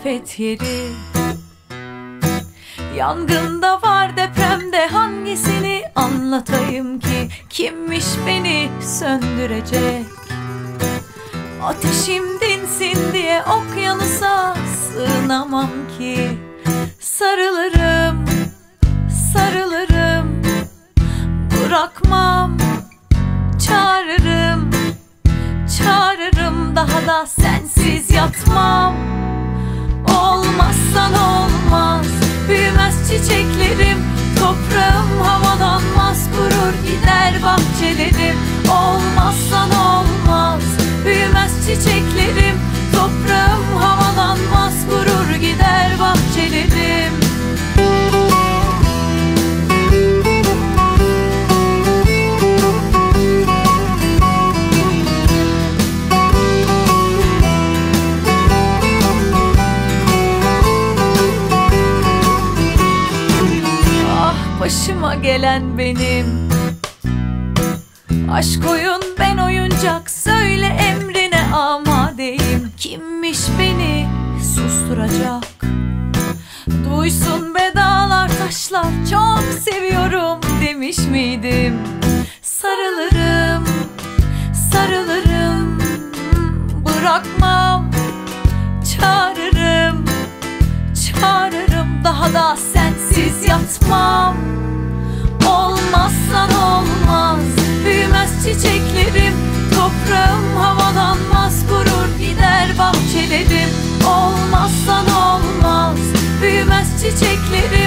nefret yeri. Yangında var, depremde, hangisini anlatayım ki? Kimmiş beni söndürecek? Ateşim dinsin diye okyanusa sığınamam ki. Sarılırım, sarılırım, bırakmam, çağırırım, çağırırım, daha da sensiz yatmam. Olmazsan olmaz, büyümez çiçeklerim, toprağım havalanmaz, kurur gider bahçelerim. Olmazsan olmaz, büyümez çiçeklerim, toprağım havalanmaz, kurur gider bahçelerim. Başıma gelen benim. Aşk oyun, ben oyuncak, söyle emrine amadeyim. Kimmiş beni susturacak? Duysun be dağlar taşlar, çok seviyorum demiş miydim? Sarılırım, sarılırım, bırakmam, çağırırım, çağırırım, daha da sensiz yatmam. Olmazsan olmaz, büyümez çiçeklerim, toprağım havalanmaz, kurur gider bahçelerim. Olmazsan olmaz, büyümez çiçeklerim,